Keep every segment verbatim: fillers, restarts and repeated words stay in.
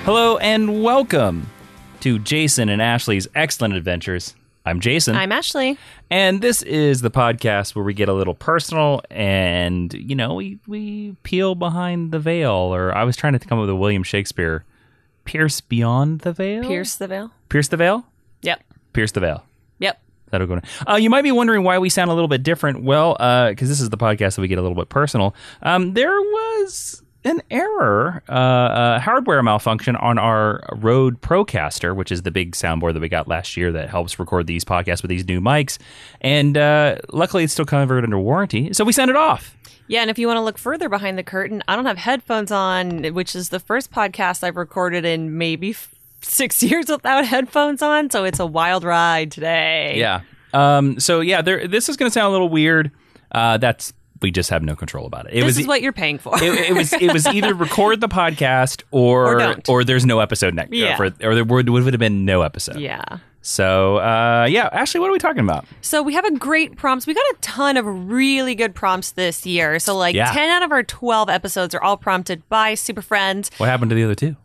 Hello and welcome to Jason and Ashley's Excellent Adventures. I'm Jason. I'm Ashley. And this is the podcast where we get a little personal and, you know, we, we peel behind the veil. Or I was trying to come up with a William Shakespeare. Pierce beyond the veil? Pierce the veil? Pierce the veil? Yep. Pierce the veil. Yep. That'll go. Uh, you might be wondering why we sound a little bit different. Well, because uh, this is the podcast that we get a little bit personal. Um, there was an error, uh, a hardware malfunction on our Rode Procaster, which is the big soundboard that we got last year that helps record these podcasts with these new mics. And uh, luckily, it's still covered under warranty, so we sent it off. Yeah, and if you want to look further behind the curtain, I don't have headphones on, which is the first podcast I've recorded in maybe f- six years without headphones on, so it's a wild ride today. Yeah. Um, so, yeah, there, this is going to sound a little weird. Uh, that's We just have no control about it. It this was, is what you're paying for. it, it was it was either record the podcast or Or don't. or there's no episode next. Yeah. For, or there would, would have been no episode. Yeah. So, uh, yeah, Ashley, what are we talking about? So we have a great prompts. We got a ton of really good prompts this year. So like Yeah. ten out of our twelve episodes are all prompted by Super Friends. What happened to the other two?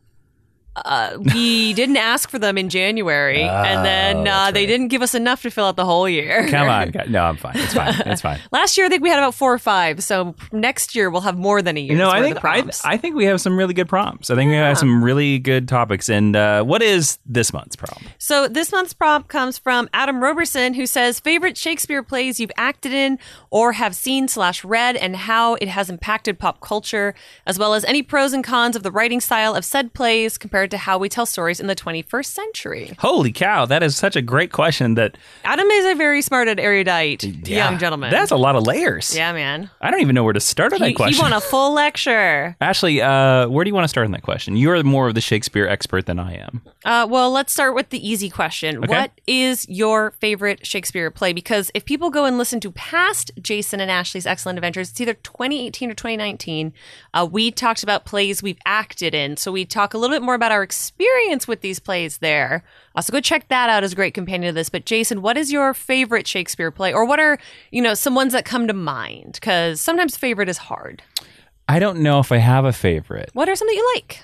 Uh, we didn't ask for them in January, Oh, and then uh, that's they right. didn't give us enough to fill out the whole year. Come on. guys. No, I'm fine. It's fine. It's fine. Last year, I think we had about four or five. So next year, we'll have more than a year. You know, I think I, I think we have some really good prompts. I think we have some really good topics. And uh, what is this month's prompt? So this month's prompt comes from Adam Roberson, who says, favorite Shakespeare plays you've acted in or have seen slash read and how it has impacted pop culture, as well as any pros and cons of the writing style of said plays compared to how we tell stories in the twenty-first century. Holy cow, that is such a great question that... Adam is a very smart and erudite Yeah, young gentleman. That's a lot of layers. Yeah, man. I don't even know where to start on He, that question. he won a full lecture. Ashley, uh, where do you want to start on that question? You're more of the Shakespeare expert than I am. Uh, well, let's start with the easy question. Okay. What is your favorite Shakespeare play? Because if people go and listen to past Jason and Ashley's Excellent Adventures, it's either twenty eighteen or twenty nineteen. Uh, we talked about plays we've acted in. So we talk a little bit more about our experience with these plays there. Uh, so go check that out as a great companion to this. But Jason, what is your favorite Shakespeare play? Or what are, you know, some ones that come to mind? Because sometimes favorite is hard. I don't know if I have a favorite. What are some that you like?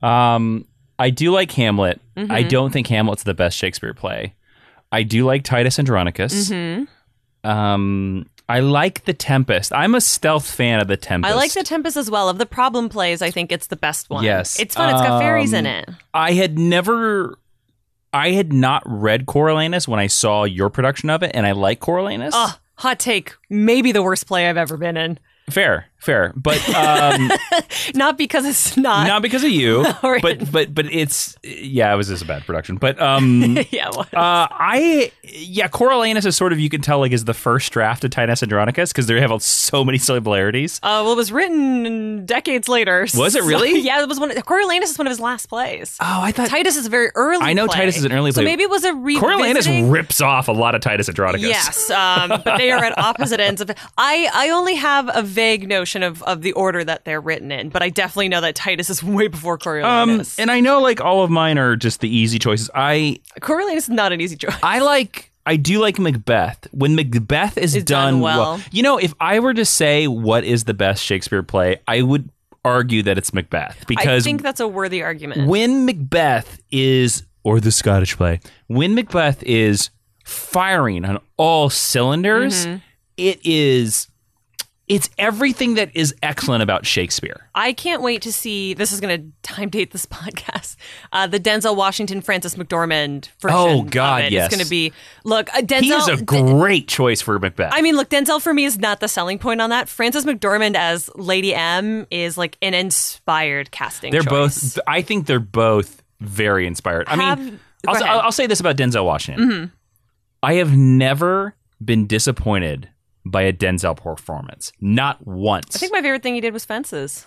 Um, I do like Hamlet. Mm-hmm. I don't think Hamlet's the best Shakespeare play. I do like Titus Andronicus. Mm-hmm. Um, I like The Tempest. I'm a stealth fan of The Tempest. I like The Tempest as well. Of the problem plays, I think it's the best one. Yes. It's fun. It's got fairies in Um, it. I had never... I had not read Coriolanus when I saw your production of it, and I like Coriolanus. Oh, hot take. Maybe the worst play I've ever been in. Fair, fair. But... Um, Not because it's not. not because of you, Or- but but but it's yeah, it was just a bad production. But um, yeah, well, uh, I yeah, Coriolanus is sort of, you can tell, like, is the first draft of Titus Andronicus because they have so many similarities. uh, well, it was written decades later. Was it really? So, yeah, it was one. Coriolanus is one of his last plays. Oh, I thought Titus is a very early. I know play. Titus is an early So play. maybe it was a Coriolanus revisiting. rips off a lot of Titus Andronicus. Yes, um, but they are at opposite ends of it. I, I only have a vague notion of, of the order that they're written in, but I definitely know that Titus is way before Um, Coriolanus. and I know, like, all of mine are just the easy choices. I Coriolanus is not an easy choice. I like I do like Macbeth. When Macbeth is It's done, done well. You know, if I were to say what is the best Shakespeare play, I would argue that it's Macbeth, because I think that's a worthy argument. when Macbeth is, or the Scottish play, when Macbeth is firing on all cylinders, Mm-hmm. it is, it's everything that is excellent about Shakespeare. I can't wait to see, this is going to time date this podcast, uh, the Denzel Washington, Francis McDormand version Oh, God, of it. yes. It's going to be, look, uh, Denzel. He is a great choice for Macbeth. I mean, look, Denzel for me is not the selling point on that. Francis McDormand as Lady M is like an inspired casting They're choice. both, I think they're both very inspired. I Have- mean, go I'll, ahead. I'll, I'll say this about Denzel Washington. I have never been disappointed by a Denzel performance. Not once. I think my favorite thing he did was Fences,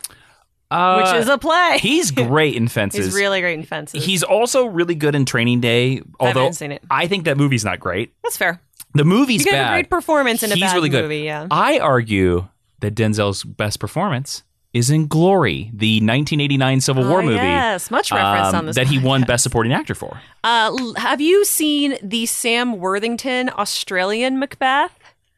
uh, which is a play. he's great in Fences. He's really great in Fences. He's also really good in Training Day, although haven't seen it. I think that movie's not great. That's fair. The movie's You get bad. a great performance in a He's bad really good. movie, yeah. I argue that Denzel's best performance is in Glory, the nineteen eighty-nine Civil War Oh, movie. yes, much referenced um, on this that he won podcast. Best Supporting Actor for. Uh, l- have you seen the Sam Worthington Australian Macbeth?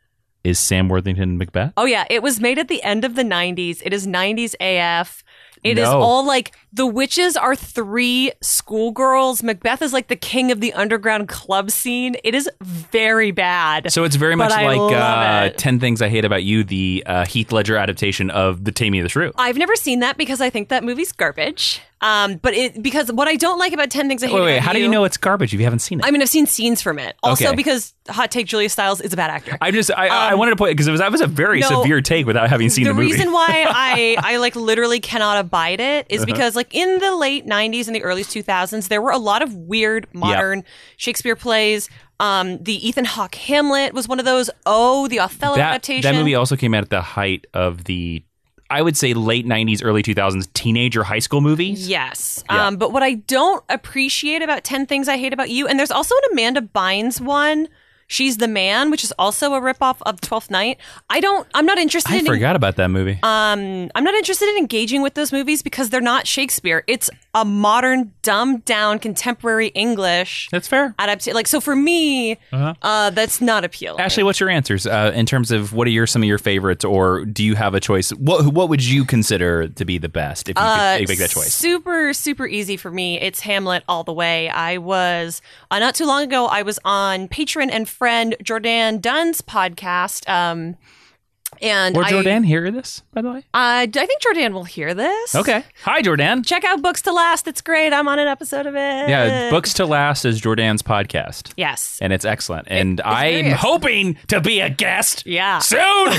Is Sam Worthington Macbeth? Oh yeah, it was made at the end of the nineties. It is nineties A F. It is No. all like The witches are three schoolgirls. Macbeth is like the king of the underground club scene. It is very bad. So it's very but much I like love uh, it. ten Things I Hate About You, the uh, Heath Ledger adaptation of The Taming of the Shrew. I've never seen that because I think that movie's garbage. Um, but it because what I don't like about ten Things I Hate Wait, wait, About how do you know it's garbage if you haven't seen it? I mean, I've seen scenes from it. Also Okay. because Hot Take Julia Stiles is a bad actor. I just, I, I Um, wanted to point, because it was, that was a very no, severe take without having seen the, the movie. reason why I, I like literally cannot abide it is Uh-huh. because like in the late nineties and the early two thousands, there were a lot of weird modern Shakespeare plays. Um, the Ethan Hawke Hamlet was one of those. Oh, the Othello that, adaptation. that movie also came out at the height of the, I would say, late nineties, early two thousands teenager high school movies. Yes. Yeah. Um, but what I don't appreciate about ten Things I Hate About You, and there's also an Amanda Bynes one, She's the Man, which is also a ripoff of Twelfth Night. I don't, I'm not interested I in forgot about that movie. Um, I'm not interested in engaging with those movies because they're not Shakespeare. It's a modern, dumbed down, contemporary English That's fair. adaptation. Like, so for me, Uh-huh. uh, that's not appealing. Ashley, what's your answers uh, in terms of what are your some of your favorites, or do you have a choice? What what would you consider to be the best if you Uh, could make that choice? Super, super easy for me. It's Hamlet all the way. I was, uh, not too long ago, I was on patron and friend Jordan Dunn's podcast. Um, and Will I, Jordan hear this, by the way? Uh, I think Jordan will hear this. Okay. Hi, Jordan. Check out Books to Last. It's great. I'm on an episode of it. Yeah, Books to Last is Jordan's podcast. Yes. And it's excellent. And it's I'm very hoping to be a guest Yeah. soon.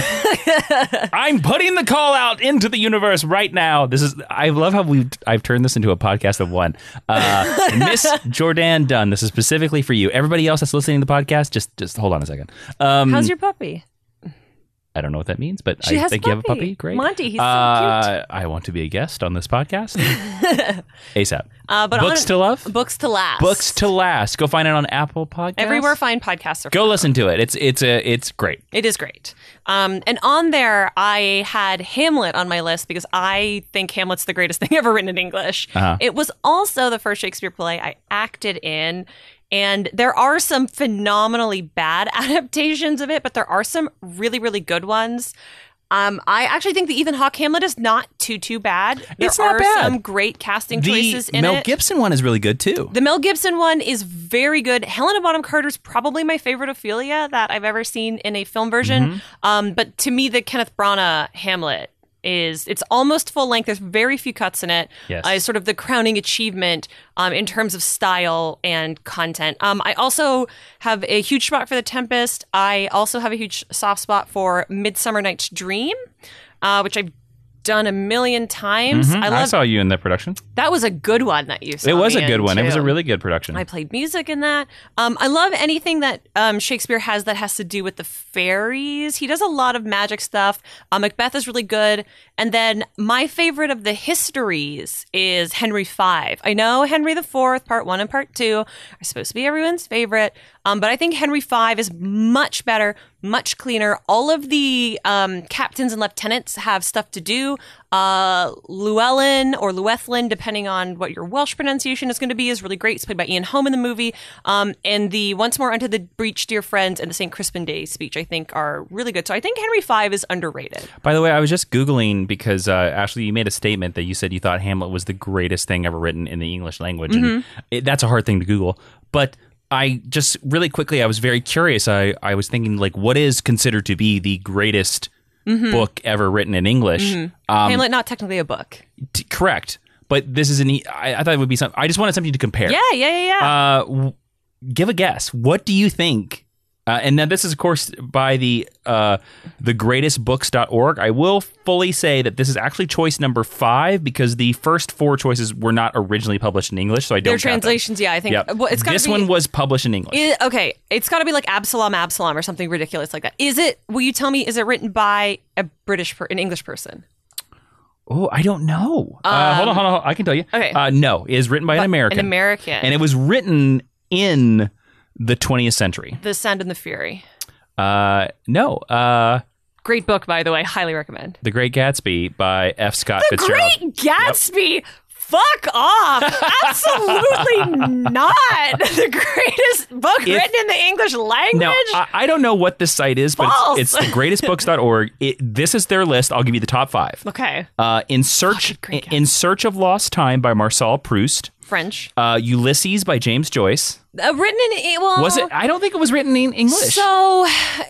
I'm putting the call out into the universe right now. This is, I love how we I've turned this into a podcast of one. Uh, Miss Jordan Dunn, this is specifically for you. Everybody else that's listening to the podcast, just just hold on a second. Um, How's your puppy? I don't know what that means, but She I has a think you have a puppy. puppy. Great. Monty, he's so uh, I want to be a guest on this podcast. ASAP. Uh, but Books on, to love? Books to Last. Books to Last. Go find it on Apple Podcasts. Everywhere fine podcasts are Go found. listen to it. It's it's a it's great. It is great. Um, and on there, I had Hamlet on my list because I think Hamlet's the greatest thing ever written in English. Uh-huh. It was also the first Shakespeare play I acted in. And there are some phenomenally bad adaptations of it, but there are some really, really good ones. Um, I actually think the Ethan Hawke Hamlet is not too, too bad. There It's not are bad. some great casting The choices in Mel it. Gibson one is really good too. The Mel Gibson one is very good. Helena Bonham Carter's probably my favorite Ophelia that I've ever seen in a film version. Mm-hmm. Um, but to me, the Kenneth Branagh Hamlet is it's almost full length. There's very few cuts in it. Yes. Uh, it's sort of the crowning achievement um, in terms of style and content. Um, I also have a huge spot for The Tempest. I also have a huge soft spot for Midsummer Night's Dream, uh, which I've done a million times. Mhm. I I, love saw you in that production. that was a good one that you saw. It was me a good in, one. It was a too. really good production. I played music in that. Um, I love anything that um, Shakespeare has that has to do with the fairies. He does a lot of magic stuff. Uh, Macbeth is really good. And then my favorite of the histories is Henry the Fifth. I know Henry the Fourth, part one and part two, are supposed to be everyone's favorite. Um, but I think Henry the Fifth is much better, much cleaner. All of the um, captains and lieutenants have stuff to do. Uh, Llewellyn or Llewellyn, depending on what your Welsh pronunciation is going to be, is really great. It's played by Ian Holm in the movie. Um, and the Once More Unto the Breach, Dear Friends, and the Saint Crispin Day speech, I think, are really good. So I think Henry the Fifth is underrated. By the way, I was just Googling because, uh, Ashley, you made a statement that you said you thought Hamlet was the greatest thing ever written in the English language. Mm-hmm. And it, that's a hard thing to Google. But I just really quickly, I was very curious. I, I was thinking, like, what is considered to be the greatest Mm-hmm. book ever written in English? Um, Hamlet, not technically a book. t- correct. But this is an. E- I, I thought it would be something. I just wanted something to compare. Yeah, yeah, yeah, yeah. Uh, w- give a guess. What do you think? Uh, and now this is, of course, by the uh, the greatest books dot org. I will fully say that this is actually choice number five because the first four choices were not originally published in English, so I don't Their count them. translations, yeah, I think. Yep. Well, it's gotta this be, one was published in English. It, okay, it's got to be like Absalom, Absalom, or something ridiculous like that. Is it? Will you tell me? Is it written by a British, per, an English person? oh, I don't know. uh, hold on, hold on, hold on. I can tell you. Okay. Uh, no, it is written by an American. An American. And it was written in the twentieth century. The Sound and the Fury. Uh, no. Uh, Great book, by the way. Highly recommend. The Great Gatsby by F. Scott The Fitzgerald. Great Gatsby. Fuck off! Absolutely not the greatest book If- written in the English language. Now, I, I don't know what this site is, but False. it's, it's the greatest books dot org. It, this is their list. I'll give you the top five. okay, Uh, in search Fucking Great in Search of Lost Time by Marcel Proust. French. Uh, Ulysses by James Joyce. Uh, written in well, Was it? I don't think it was written in English. So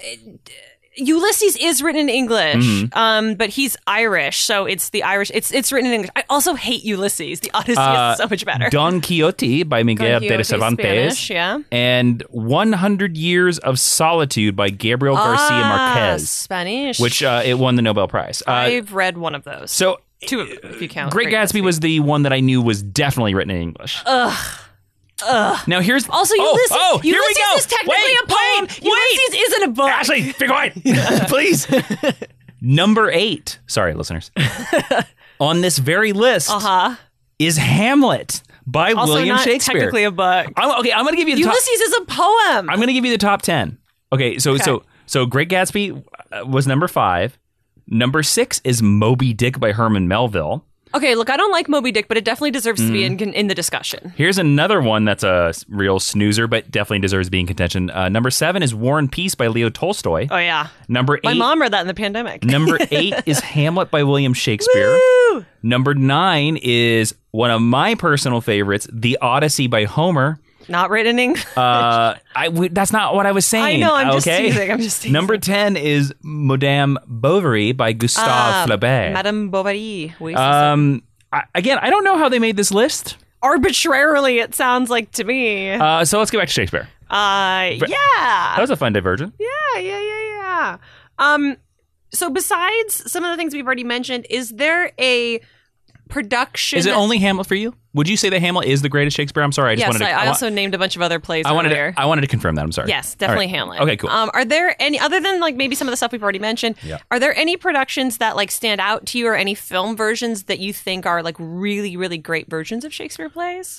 Ulysses is written in English, Mm-hmm. um, but he's Irish, so it's the Irish. It's it's written in English. I also hate Ulysses. The Odyssey Uh, is so much better. Don Quixote by Miguel Don de Quixote, Cervantes. Spanish, yeah. And one hundred Years of Solitude by Gabriel Garcia Ah, Marquez, Spanish. which uh, it won the Nobel Prize. Uh, I've read one of those. so, Two of them, if you count. Great Gatsby was the one that I knew was definitely written in English. Ugh. Ugh. Now here's Also, oh, Ulysses, Oh, here Ulysses we go. is technically wait, a poem. Wait, Ulysses wait. isn't a book. Ashley, be quiet, please. Number eight. Sorry, listeners. On this very list Uh huh. is Hamlet by Also William not Shakespeare. technically a book. I'm, okay, I'm going to give you the top. Ulysses is a poem. I'm going to give you the top ten. Okay, so Okay. so so Great Gatsby uh, was number five. Number six is Moby Dick by Herman Melville. Okay, look, I don't like Moby Dick, but it definitely deserves to be Mm. in in the discussion. Here's another one that's a real snoozer, but definitely deserves to be in contention. Uh, number seven is War and Peace by Leo Tolstoy. Oh yeah, Number my eight. mom read that in the pandemic. Number eight is Hamlet by William Shakespeare. Woo! Number nine is one of my personal favorites, The Odyssey by Homer. Not written in English. Uh, I w- that's not what I was saying. I know, I'm just okay? teasing, I'm just teasing. Number ten is Madame Bovary by Gustave Ah, Flaubert. Madame Bovary. Oui, c'est ça. um, I, again, I don't know how they made this list. Arbitrarily, it sounds like to me. Uh, Uh, so let's get back to Shakespeare. That yeah, was a fun diversion. yeah, yeah, yeah, yeah. Um, so besides some of the things we've already mentioned, is there a production? Is it only Hamlet for you? Would you say that Hamlet is the greatest Shakespeare? I'm sorry, I just Yes, wanted to. I, I wa- also named a bunch of other plays I wanted earlier. to, I wanted to confirm that. I'm sorry. Yes, definitely All right. Hamlet. Okay, cool. Um, are there any other than like maybe some of the stuff we've already mentioned? Yeah. Are there any productions that like stand out to you, or any film versions that you think are like really, really great versions of Shakespeare plays?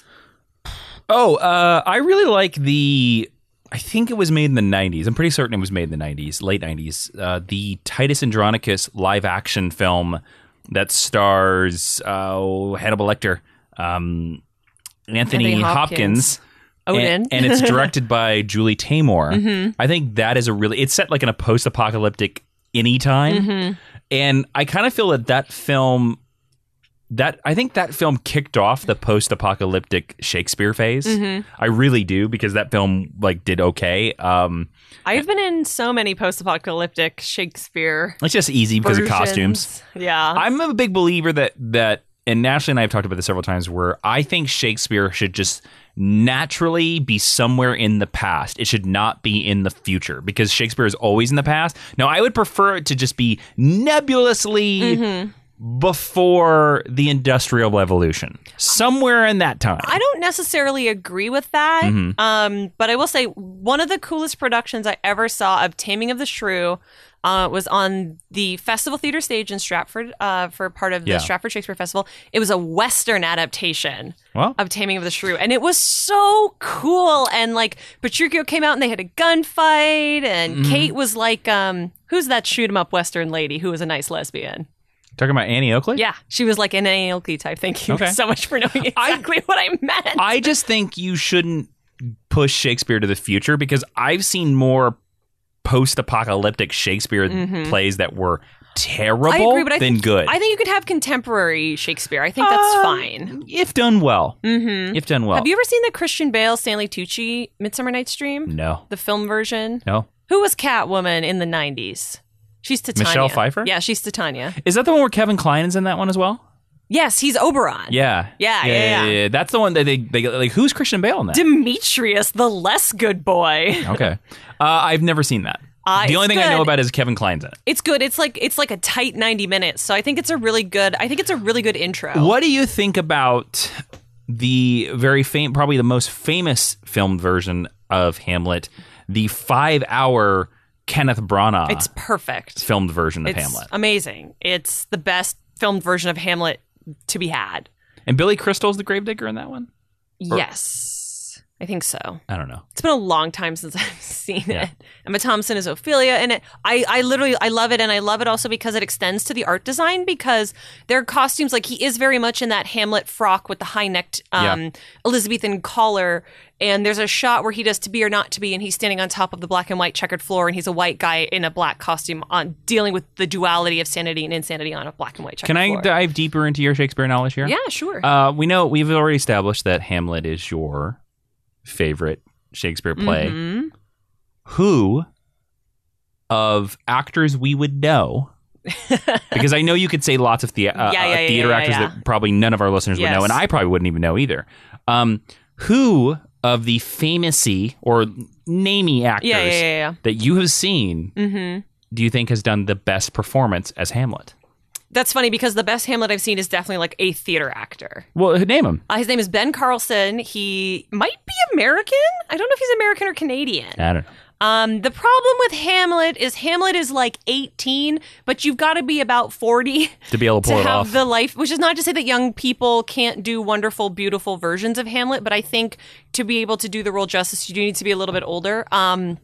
Oh, uh, I really like the. I think it was made in the nineties. I'm pretty certain it was made in the nineties, late nineties. Uh, the Titus Andronicus live action film that stars uh, Hannibal Lecter, um, Anthony, Anthony Hopkins. Hopkins. Odin. And, and it's directed by Julie Taymor. Mm-hmm. I think that is a really. It's set like in a post-apocalyptic anytime, Mm-hmm. and I kind of feel that that film. That I think that film kicked off the post-apocalyptic Shakespeare phase. Mm-hmm. I really do, because that film like did okay. Um, I've been in so many post-apocalyptic Shakespeare it's just easy because of versions. costumes. Yeah. I'm a big believer that that, and Ashley and I have talked about this several times, where I think Shakespeare should just naturally be somewhere in the past. It should not be in the future, because Shakespeare is always in the past. Now, I would prefer it to just be nebulously Mm-hmm. before the Industrial Revolution, somewhere in that time. I don't necessarily agree with that, Mm-hmm. um, but I will say one of the coolest productions I ever saw of Taming of the Shrew uh, was on the Festival Theatre stage in Stratford uh, for part of the Yeah. Stratford Shakespeare Festival. It was a Western adaptation Well, of Taming of the Shrew, and it was so cool. And like Petruchio came out and they had a gunfight, and Mm-hmm. Kate was like, um, "Who's that shoot 'em up Western lady who was a nice lesbian?" talking about Annie Oakley? Yeah, she was like an Annie Oakley type. Thank you Okay. so much for knowing exactly what I meant. I just think you shouldn't push Shakespeare to the future, because I've seen more post-apocalyptic Shakespeare plays that were terrible Mm-hmm. I agree, but I than think, good. I think you could have contemporary Shakespeare. I think that's Um, fine. if done well. Mm-hmm. If done well. Have you ever seen the Christian Bale, Stanley Tucci Midsummer Night's Dream? No. The film version? No. Who was Catwoman in the nineties? She's Titania. Michelle Pfeiffer? Yeah, she's Titania. Is that the one where Kevin Kline is in that one as well? Yes, he's Oberon. Yeah. Yeah, yeah, yeah. That's the one that they, they like. Who's Christian Bale in that? Demetrius, the less good boy. Okay. Uh, I've never seen that. Uh, the only it's thing I know good. about is Kevin Kline's in it. It's good. It's like it's like a tight ninety minutes. So I think it's a really good. I think it's a really good intro. What do you think about the very fam- probably the most famous filmed version of Hamlet, the five-hour Kenneth Branagh It's perfect. filmed version of It's Hamlet? amazing. It's the best filmed version of Hamlet to be had. And Billy Crystal's the gravedigger in that one? Or- Yes. I think so. I don't know. It's been a long time since I've seen Yeah. it. Emma Thompson is Ophelia in it. I, I literally, I love it. And I love it also because it extends to the art design because their costumes, like he is very much in that Hamlet frock with the high-necked um, Yeah. Elizabethan collar. And there's a shot where he does To Be or Not To Be, and he's standing on top of the black and white checkered floor, and he's a white guy in a black costume on dealing with the duality of sanity and insanity on a black and white checkered Can I floor. dive deeper into your Shakespeare knowledge here? Yeah, sure. Uh, we know we've already established that Hamlet is your favorite Shakespeare play. Mhm. Who of actors we would know? Because I know you could say lots of the- uh, Yeah, yeah, uh, yeah, theater yeah, actors yeah. that probably none of our listeners would Yes. know, and I probably wouldn't even know either. Um, who of the famous-y or namey actors Yeah, yeah, yeah, yeah. that you have seen Mm-hmm. do you think has done the best performance as Hamlet? That's funny because the best Hamlet I've seen is definitely like a theater actor. Well, name him. Uh, his name is Ben Carlson. He might be American. I don't know if he's American or Canadian. I don't know. Um, the problem with Hamlet is Hamlet is like eighteen, but you've got to be about forty To be able to to pull it have off. the life, which is not to say that young people can't do wonderful, beautiful versions of Hamlet, but I think to be able to do the role justice, you do need to be a little bit older. Um,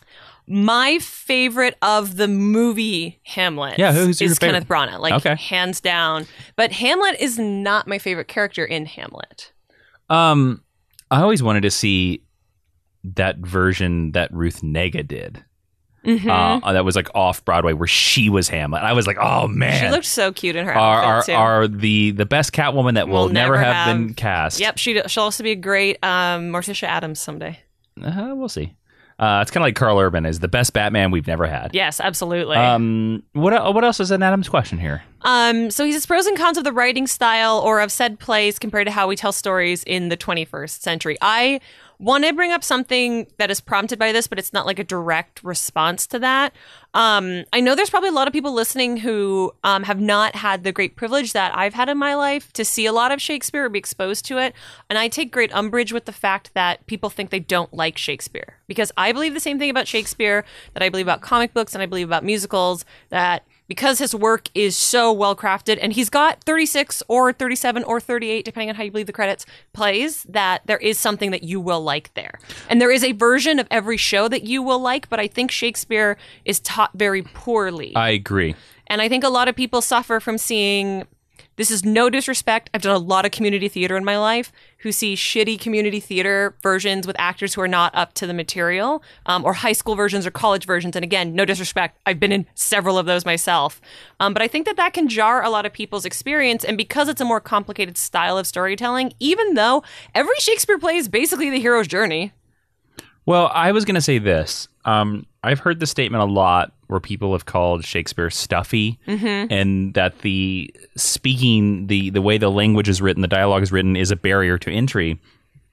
my favorite of the movie Hamlet Yeah, who's your is favorite? Kenneth Branagh, like Okay. hands down. But Hamlet is not my favorite character in Hamlet. Um, I always wanted to see that version that Ruth Negga did. Mm-hmm. Uh, that was like off Broadway where she was Hamlet. I was like, oh man, She looked so cute in her are outfit are, too. are the the best Catwoman that will, Will never, never have, have- been cast. Yep, she she'll also be a great um, Morticia Adams someday. Uh, we'll see. Uh, it's kind of like Carl Urban is the best Batman we've never had. Yes, absolutely. Um, what el- what else is in Adam's question here? Um, so he says pros and cons of the writing style or of said plays compared to how we tell stories in the twenty-first century. I want to bring up something that is prompted by this, but it's not like a direct response to that. Um, I know there's probably a lot of people listening who um, have not had the great privilege that I've had in my life to see a lot of Shakespeare or be exposed to it. And I take great umbrage with the fact that people think they don't like Shakespeare, because I believe the same thing about Shakespeare that I believe about comic books and I believe about musicals, that because his work is so well crafted and he's got thirty-six or thirty-seven or thirty-eight, depending on how you believe the credits, plays, that there is something that you will like there. And there is a version of every show that you will like, but I think Shakespeare is taught very poorly. I agree. And I think a lot of people suffer from seeing, this is no disrespect, I've done a lot of community theater in my life, who see shitty community theater versions with actors who are not up to the material, um, or high school versions or college versions. And again, no disrespect, I've been in several of those myself. Um, but I think that that can jar a lot of people's experience. And because it's a more complicated style of storytelling, even though every Shakespeare play is basically the hero's journey. Well, I was going to say this. Um, I've heard the statement a lot where people have called Shakespeare stuffy, Mm-hmm. and that the speaking, the the way the language is written, the dialogue is written, is a barrier to entry.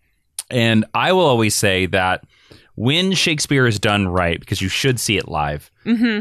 And I will always say that when Shakespeare is done right, because you should see it live, Mm-hmm.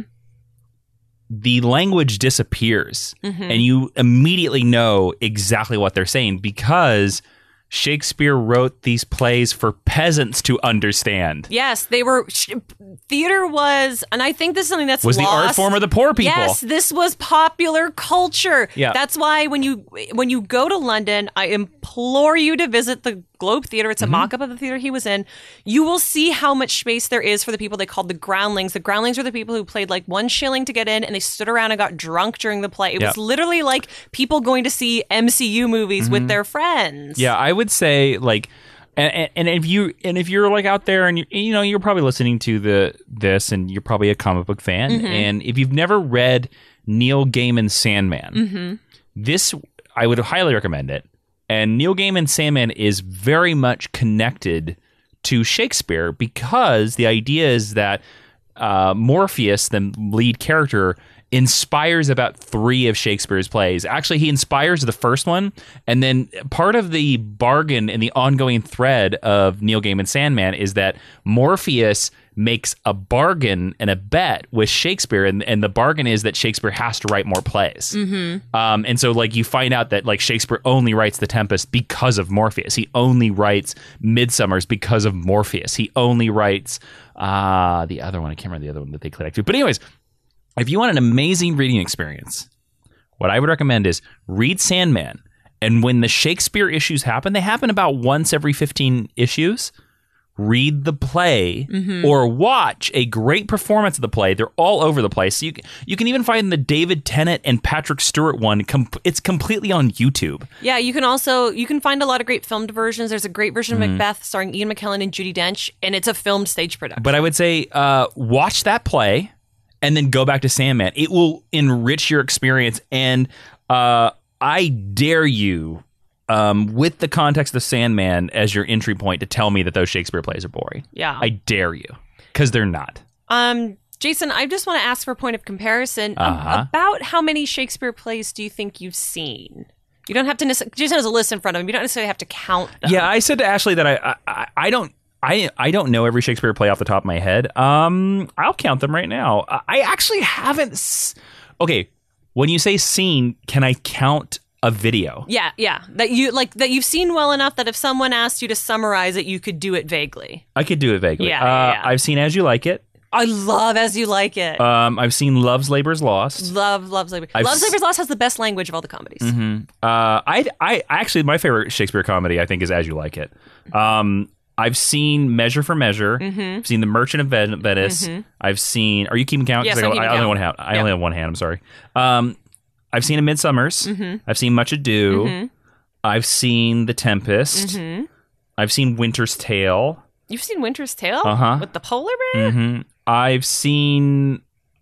the language disappears, Mm-hmm. and you immediately know exactly what they're saying, because Shakespeare wrote these plays for peasants to understand. Yes, they were. Sh- theater was, and I think this is something that's Was the art lost. form of the poor people. Yes, this was popular culture. Yeah. That's why when you when you go to London, I implore you to visit the Globe Theatre. It's a Mm-hmm. mock-up of the theater he was in. You will see how much space there is for the people they called the groundlings. The groundlings were the people who paid like one shilling to get in, and they stood around and got drunk during the play. It Yeah. was literally like people going to see M C U movies Mm-hmm. with their friends. Yeah, I would say like, and, and if you and if you're like out there and you you know you're probably listening to the this and you're probably a comic book fan, Mm-hmm. and if you've never read Neil Gaiman's Sandman, Mm-hmm. this I would highly recommend it. And Neil Gaiman's Sandman is very much connected to Shakespeare, because the idea is that uh, Morpheus, the lead character, inspires about three of Shakespeare's plays. Actually, he inspires the first one, and then part of the bargain and the ongoing thread of Neil Gaiman's Sandman is that Morpheus makes a bargain and a bet with Shakespeare, and, and the bargain is that Shakespeare has to write more plays. Mm-hmm. Um, and so, like, you find out that like Shakespeare only writes The Tempest because of Morpheus. He only writes Midsummers because of Morpheus. He only writes uh, the other one. I can't remember the other one that they connect to. But anyways, if you want an amazing reading experience, what I would recommend is read Sandman. And when the Shakespeare issues happen, they happen about once every fifteen issues. read the play Mm-hmm. or watch a great performance of the play. They're all over the place. So you, you can even find the David Tennant and Patrick Stewart one. Com- it's completely on YouTube. Yeah, you can also you can find a lot of great filmed versions. There's a great version of Mm-hmm. Macbeth starring Ian McKellen and Judi Dench, and it's a filmed stage production. But I would say uh, watch that play and then go back to Sandman. It will enrich your experience. And uh, I dare you, um, with the context of Sandman as your entry point, to tell me that those Shakespeare plays are boring. Yeah. I dare you, because they're not. Um, Jason, I just want to ask for a point of comparison. Um, Uh-huh. about how many Shakespeare plays do you think you've seen? You don't have to necessarily. Jason has a list in front of him. You don't necessarily have to count them. Yeah, I said to Ashley that I I, I don't. I, I don't know every Shakespeare play off the top of my head. Um, I'll count them right now. I actually haven't. S- okay, when you say seen, can I count a video? Yeah, yeah. That you like that you've seen well enough that if someone asked you to summarize it, you could do it vaguely. I could do it vaguely. Yeah, uh, yeah, yeah. I've seen As You Like It. I love As You Like It. Um, I've seen Love's Labor's Lost. love, love, Labor. I've Love's s- Labor's Lost has the best language of all the comedies. Uh, I, I actually my favorite Shakespeare comedy I think is As You Like It. Um, I've seen Measure for Measure. Mm-hmm. I've seen The Merchant of Ven- Venice. I've seen. Are you keeping count? 'Cause Yes, I, I'm I keeping only count. one hand. I Yeah. only have one hand. I'm sorry. Um, I've seen A Midsummer's. Mm-hmm. I've seen Much Ado. I've seen The Tempest. Mm-hmm. I've seen Winter's Tale. You've seen Winter's Tale Uh-huh. with the polar bear? hmm I've seen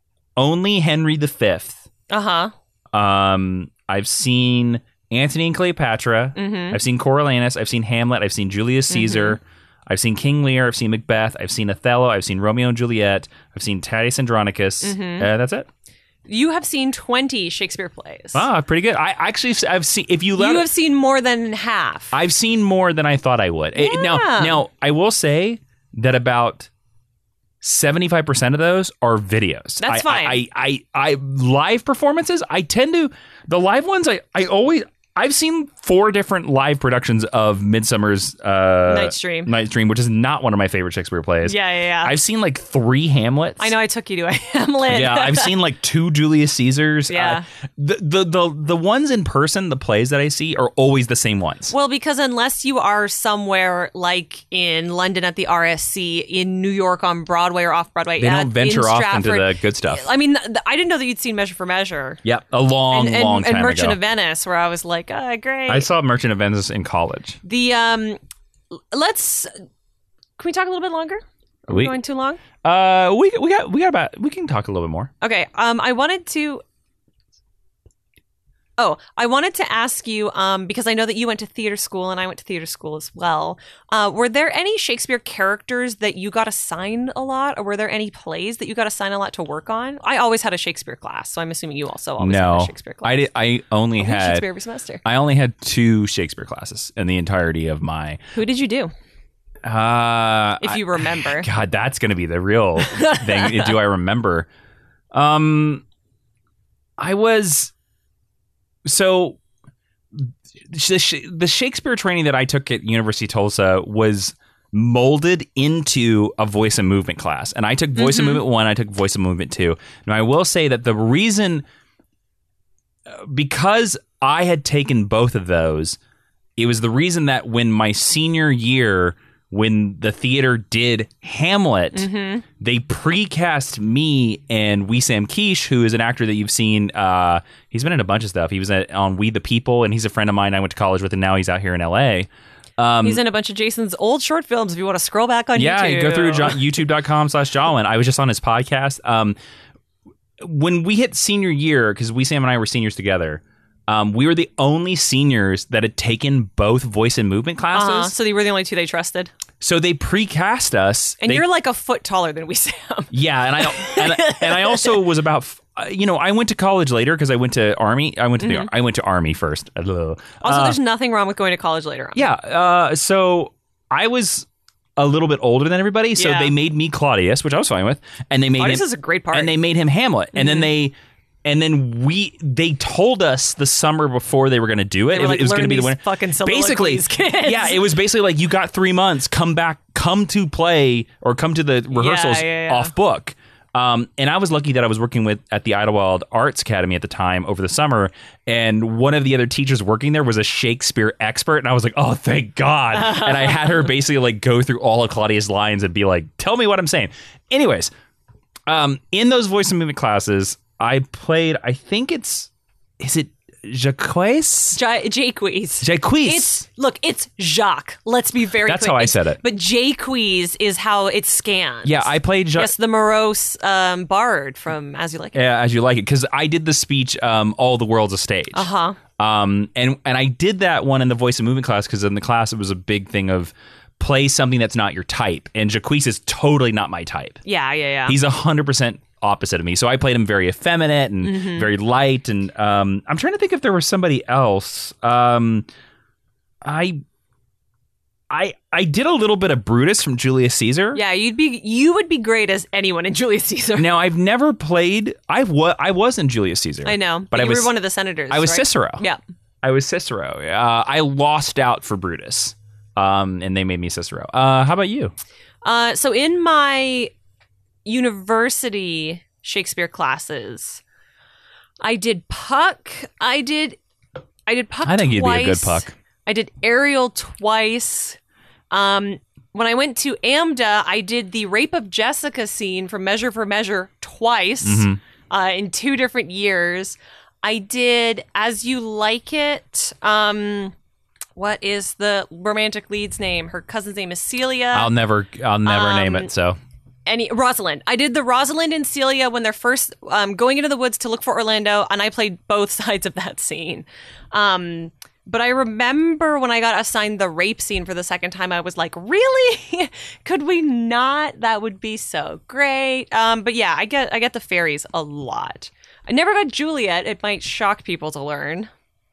Only Henry the Fifth. Uh huh. Um, I've seen Antony and Cleopatra. Mm-hmm. I've seen Coriolanus. I've seen Hamlet. I've seen Julius Caesar. I've seen King Lear. I've seen Macbeth. I've seen Othello. I've seen Romeo and Juliet. I've seen Titus Andronicus. Mm-hmm. Uh, that's it. You have seen twenty Shakespeare plays. Ah, pretty good. I actually, I've seen. If you let, You have seen more than half. I've seen more than I thought I would. Eh, Now, Yeah. now I will say that about seventy-five percent of those are videos. That's I, fine. I, I, I, I live performances. I tend to the live ones. I, I always. I've seen four different live productions of Midsummer's uh, Night's Dream. Night's Dream, which is not one of my favorite Shakespeare plays. Yeah, yeah, yeah. I've seen like three Hamlets. I know I took you to a Hamlet. Yeah, I've seen like two Julius Caesars. Yeah. Uh, the, the the the ones in person, the plays that I see are always the same ones. Well, because unless you are somewhere like in London at the R S C, in New York on Broadway or off Broadway, They at- don't venture in off Stratford, into the good stuff. I mean, th- I didn't know that you'd seen Measure for Measure. Yep, a long, and, and, long time and Merchant ago. of Venice, where I was like, ah, great. I saw Merchant of Venice in college. the um, let's. Can we talk a little bit longer? Are we, We- going too long? Uh, we we got we got about we can talk a little bit more. Okay. Um, I wanted to. Oh, I wanted to ask you, um, because I know that you went to theater school and I went to theater school as well. Uh, were there any Shakespeare characters that you got assigned a lot, or were there any plays that you got assigned a lot to work on? I always had a Shakespeare class, so I'm assuming you also always had No, a Shakespeare class. I did. I only Oh, we had had Shakespeare every semester. I only had two Shakespeare classes in the entirety of my. Who did you do, Uh, if you remember? God, that's going to be the real thing. Do I remember? Um, I was so the, the Shakespeare training that I took at University of Tulsa was molded into a voice and movement class, and I took voice and movement one. I took voice and movement two. Now, I will say that the reason, because I had taken both of those, it was the reason that when my senior year, when the theater did Hamlet, Mm-hmm. they precast me and Wissam Kish, who is an actor that you've seen. Uh, he's been in a bunch of stuff. He was at, on We the People, and he's a friend of mine I went to college with, and now he's out here in L A. Um, He's in a bunch of Jason's old short films. If you want to scroll back on yeah, YouTube, you go through jo- youtube.com slash Jawin. I was just on his podcast. Um, when we hit senior year, because Wissam and I were seniors together, um, we were the only seniors that had taken both voice and movement classes. Uh-huh. So you were the only two they trusted, So they precast us. and They- you're like a foot taller than we, Sam. yeah, and I and, and I also was about f- uh, you know I went to college later because I went to Army. I went to the I went to Army first. Uh, Also, uh, there's nothing wrong with going to college later on. yeah, uh, so I was a little bit older than everybody, so Yeah. they made me Claudius, which I was fine with, and they made Claudius him, is a great part. and they made him Hamlet, and then they. And then we, they told us the summer before they were going to do it. They were It, like, it was going to "Learn be the these winner. fucking Basically, soliloquies, kids." yeah, it was basically like you got three months. Come back, come to play or come to the rehearsals yeah, yeah. off book. Um, and I was lucky that I was working with at the Idlewild Arts Academy at the time over the summer, and one of the other teachers working there was a Shakespeare expert, and I was like, oh, thank God. And I had her basically like go through all of Claudia's lines and be like, tell me what I'm saying. Anyways, um, in those voice and movement classes, I played, I think it's, is it Jacques? Ja- Jaques. Jaques. It's look, it's Jacques. Let's be very. That's quick. how I It's- said it. But Jaques is how it's scanned. Yeah, I played Jacques. Yes, the morose um, bard from As You Like It. Yeah, as you like it, because I did the speech, um, "All the World's a Stage." Uh huh. Um, and and I did that one in the voice and movement class because in the class it was a big thing of play something that's not your type, and Jacques is totally not my type. Yeah, yeah, yeah. He's a hundred percent opposite of me, so I played him very effeminate and Mm-hmm. very light. And um, I'm trying to think if there was somebody else. Um, I. I I did a little bit of Brutus from Julius Caesar. yeah, you'd be you would be great as anyone in Julius Caesar. Now I've never played. I was I was in Julius Caesar. I know, but I you was were one of the senators. I was right? Cicero. Yeah. I was Cicero. Uh, I lost out for Brutus, um, and they made me Cicero. Uh, how about you? Uh, so in my university Shakespeare classes, I did Puck. I did. I did Puck. I think you'd be a good twice. Puck. I did Ariel twice. Um, when I went to AMDA, I did the Rape of Jessica scene from Measure for Measure twice Mm-hmm. uh, in two different years. I did As You Like It. Um, what is the romantic lead's name? Her cousin's name is Celia. I'll never, I'll never Um, name it. So Any Rosalind. I did the Rosalind and Celia when they're first um, going into the woods to look for Orlando, and I played both sides of that scene. Um, but I remember when I got assigned the rape scene for the second time, I was like, really? Could we not? That would be so great. Um, but yeah, I get I get the fairies a lot. I never got Juliet. It might shock people to learn.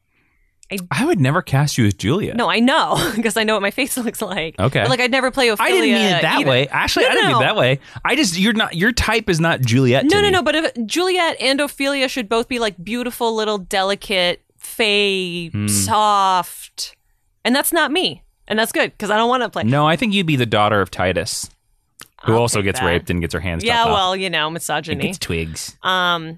I would never cast you as Julia. No, I know because I know what my face looks like. Okay. But, like I'd never play Ophelia. I didn't mean it that either. way. Actually, No, I didn't no, mean it no. that way. I just you're not your type is not Juliet. to No, no, me. no. But if Juliet and Ophelia should both be like beautiful, little, delicate, fey, Hmm. soft, and that's not me, and that's good because I don't want to play. No, I think you'd be the daughter of Titus, who I'll also take gets that. raped and gets her hands Yeah, chopped off. well, you know, And misogyny. gets twigs. Um,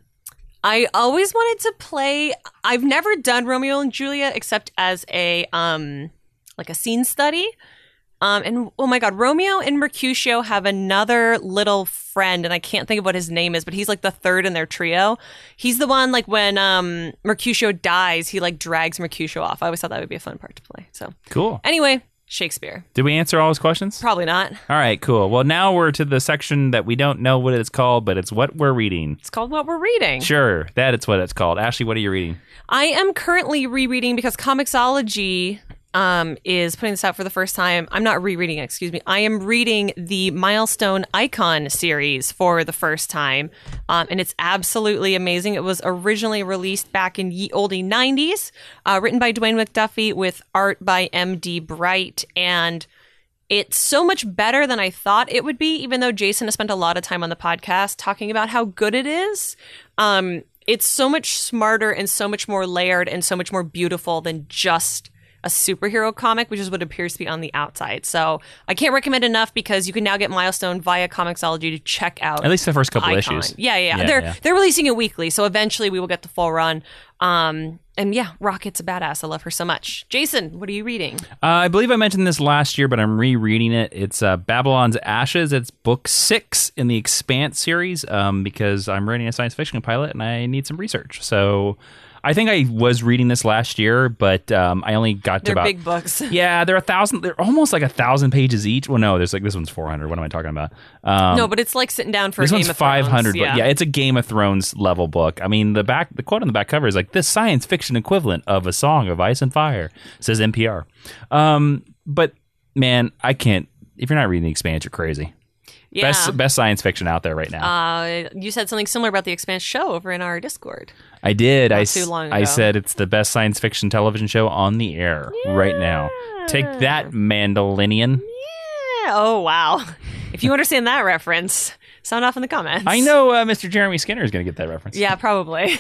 I always wanted to play. I've never done Romeo and Juliet except as a um, like a scene study. Um, and oh my God, Romeo and Mercutio have another little friend, and I can't think of what his name is, but he's like the third in their trio. He's the one like when um Mercutio dies, he like drags Mercutio off. I always thought that would be a fun part to play. So Cool. anyway, Shakespeare. Did we answer all his questions? Probably not. All right, cool. Well, now we're to the section that we don't know what it's called, but it's what we're reading. It's called What We're Reading. Sure, that is what it's called. Ashley, what are you reading? I am currently rereading because Comixology um, is putting this out for the first time. I'm not rereading it, excuse me. I am reading the Milestone Icon series for the first time, um, and it's absolutely amazing. It was originally released back in ye oldie nineties, uh, written by Dwayne McDuffie with art by M D Bright, and it's so much better than I thought it would be, even though Jason has spent a lot of time on the podcast talking about how good it is. Um, it's so much smarter and so much more layered and so much more beautiful than just a superhero comic, which is what appears to be on the outside. So I can't recommend enough because you can now get Milestone via Comixology to check out. At least the first couple Icon. issues. Yeah, yeah, Yeah, They're yeah. they're releasing it weekly, so eventually we will get the full run. Um, and yeah, Rocket's a badass. I love her so much. Jason, what are you reading? Uh, I believe I mentioned this last year, but I'm rereading it. It's uh, Babylon's Ashes. It's book six in the Expanse series um, because I'm writing a science fiction pilot and I need some research. So I think I was reading this last year, but um, I only got to They're about big books. yeah, they're a thousand. They're almost like a thousand pages each. Well, no, there's like this one's four hundred. What am I talking about? Um, No, but it's like sitting down for this a Game one's of Thrones. five hundred. Yeah. But yeah, it's a Game of Thrones level book. I mean, the back, the quote on the back cover is like this science fiction equivalent of A Song of Ice and Fire, says N P R. Um, but man, I can't. If you're not reading The Expanse, you're crazy. Yeah. Best best science fiction out there right now. Uh, you said something similar about the Expanse show over in our Discord. I did. I, too s- long I ago. said it's the best science fiction television show on the air right now. Take that, Mandalorian. Yeah. Oh, wow. If you understand that reference, sound off in the comments. I know uh, Mister Jeremy Skinner is going to get that reference. Yeah, probably.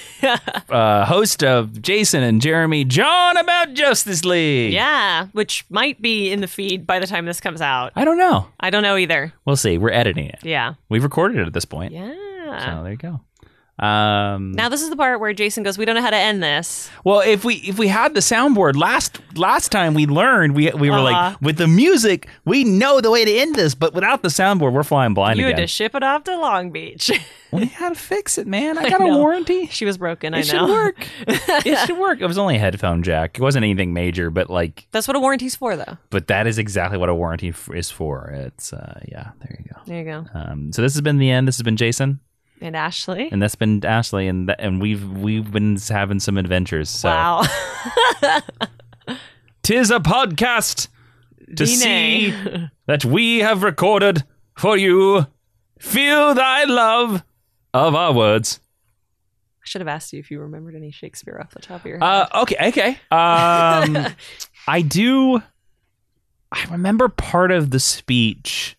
Uh, host of Jason and Jeremy John About Justice League. Yeah, which might be in the feed by the time this comes out. I don't know. I don't know either. We'll see. We're editing it. Yeah. We've recorded it at this point. Yeah. Yeah. So there you go. Um, now this is the part where Jason goes, we don't know how to end this. well, if we if we had the soundboard last last time we learned, we we were Uh-huh. like, with the music, we know the way to end this, but without the soundboard, we're flying blind You again. had to ship it off to Long Beach. We had to fix it, man. I got a know. warranty. She was broken, It I should know. work. It should work. It was only a headphone jack. It wasn't anything major, but like, That's what a warranty's for, though. but that is exactly what a warranty f- is for. It's uh, yeah. There you go. There you go. Um, so this has been the end. This has been Jason, And Ashley. and that's been Ashley, and th- and we've we've been having some adventures. So. Wow. Tis a podcast to Dine. see that we have recorded for you. Feel thy love of our words. I should have asked you if you remembered any Shakespeare off the top of your head. Uh, okay, okay. Um, I do. I remember part of the speech.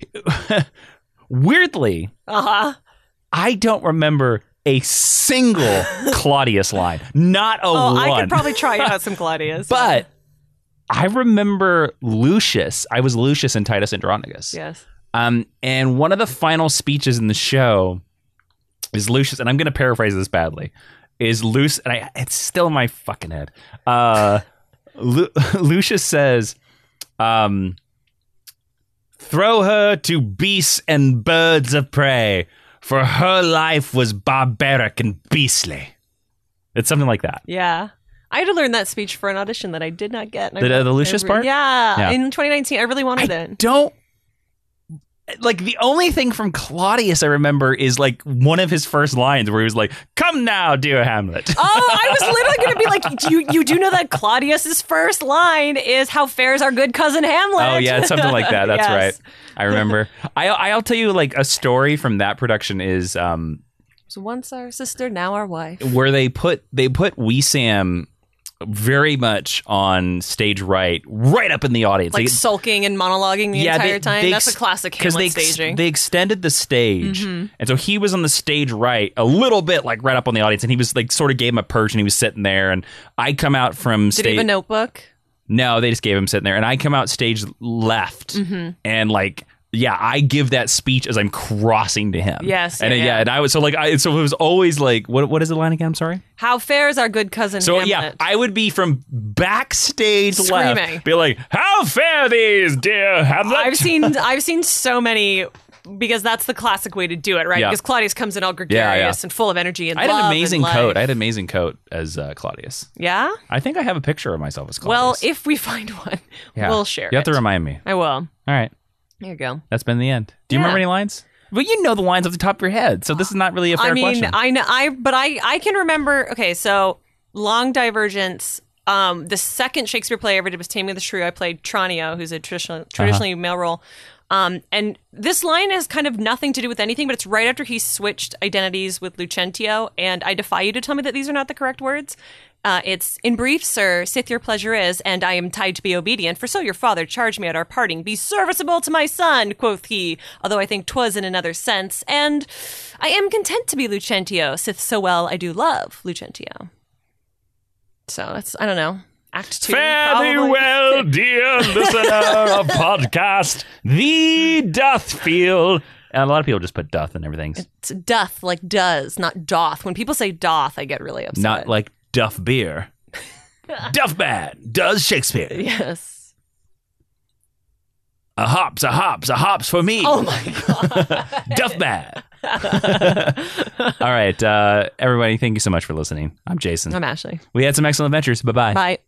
Weirdly, Uh-huh. I don't remember a single Claudius line. Not a Oh, one. I could probably try out some Claudius. But I remember Lucius. I was Lucius in Titus Andronicus. Yes. Um, and one of the final speeches in the show is Lucius, and I'm going to paraphrase this badly, is Lucius, and I, it's still in my fucking head. Uh, Lu- Lucius says, um, throw her to beasts and birds of prey, for her life was barbaric and beastly. It's something like that. Yeah. I had to learn that speech for an audition that I did not get. and I The- really- the Lucius I re- part? Yeah, Yeah. in twenty nineteen. I really wanted I it. don't like the only thing from Claudius I remember is like one of his first lines where he was like, "Come now, dear Hamlet." Oh, I was literally going to be like, you you do know that Claudius's first line is "How fares our good cousin Hamlet?" Oh yeah, it's something like that. That's Yes. right. I remember. I I'll tell you like a story from that production is um So once our sister, now our wife. where they put they put Wee Sam very much on stage right, right up in the audience. Like They- sulking and monologuing the Yeah, entire they- time. they That's ex- a classic 'cause Hamlet they ex- staging. They extended the stage, and so he was on the stage right, a little bit like right up on the audience, and he was like sort of gave him a perch, and he was sitting there, and I come out from Did stage. he have a notebook? No, they just gave him sitting there, and I come out stage left, and like. Yeah, I give that speech as I'm crossing to him. Yes, and yeah, yeah, yeah. and I was so like, I so it was always like, what what is the line again? I'm sorry. How fares our good cousin So Hamlet? yeah, I would be from backstage Screaming. left, be like, "How fare these, dear Hamlet?" I've seen I've seen so many because that's the classic way to do it, right? Yeah. Because Claudius comes in all gregarious Yeah, yeah. and full of energy and I had love an and amazing life. coat. I had an amazing coat as uh, Claudius. Yeah? I think I have a picture of myself as Well, Claudius. if we find one, Yeah. we'll share You have it. to remind me. I will. All right, There you go. that's been the end. Do you Yeah. remember any lines? Well, you know the lines off the top of your head, so this is not really a fair I mean, question. I know I but I I can remember okay, so Long Divergence. Um, the second Shakespeare play I ever did was Taming of the Shrew. I played Tranio, who's a traditional traditionally Uh-huh. male role. Um, and this line has kind of nothing to do with anything, but it's right after he switched identities with Lucentio. And I defy you to tell me that these are not the correct words. Uh, it's, in brief, sir, sith your pleasure is, and I am tied to be obedient, for so your father charged me at our parting. Be serviceable to my son, quoth he, although I think 'twas in another sense. And I am content to be Lucentio, sith so well I do love Lucentio. So that's, I don't know, Act Two. Fare thee probably. well, dear listener of podcast. Thee doth feel. And a lot of people just put doth and everything. It's doth, like does, not doth. When people say doth, I get really upset. Not like Duff beer. Duff bad. Does Shakespeare. Yes. A hops, a hops, a hops for me. Oh my God. Duff bad. All right. Uh, everybody, thank you so much for listening. I'm Jason. I'm Ashley. We had some excellent adventures. Bye-bye. Bye.